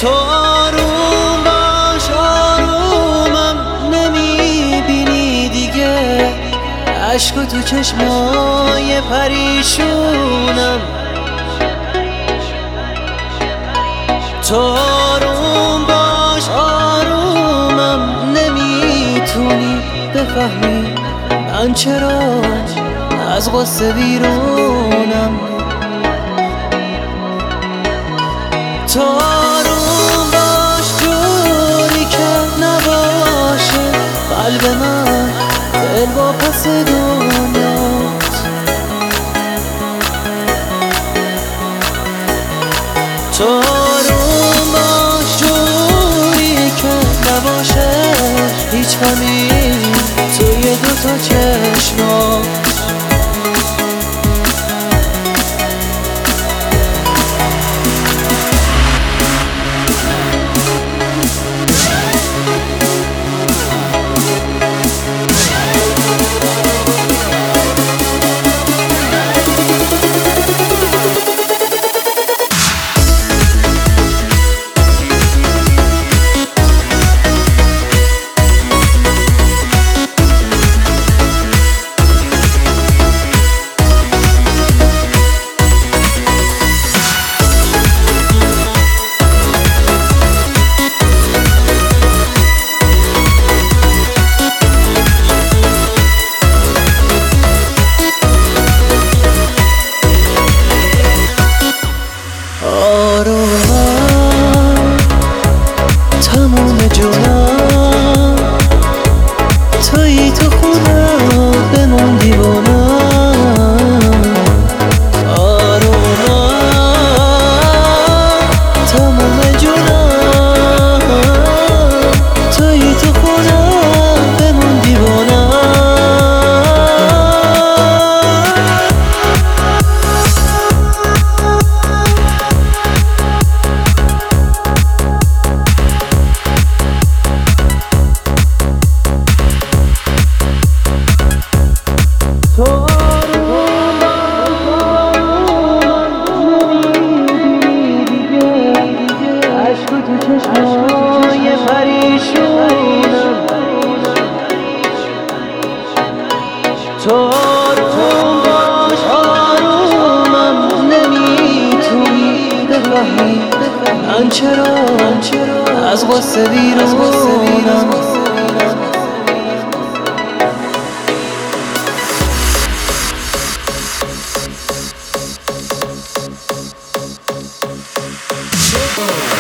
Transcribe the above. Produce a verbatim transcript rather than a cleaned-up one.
تو آروم باش آرومم نمیبینی دیگه عشق و تو چشمای پریشونم تو آروم باش آرومم نمیتونی بفهمی من چرا از غصه بیرونم تو آروم باش جوری که نباشه قلب من دل با پس دنیاست تو آروم باش جوری که نباشه هیچ غمی توی دوتا چشمات آرومم تموم جونم تویی تو خونم بمون دیوانم آرومم تموم جونم تویی تو خونم بمون دیوانم چشمای پریشونم تو آروم باش آرومم نمیتونی بفهمی من چرا از غصه بیرونم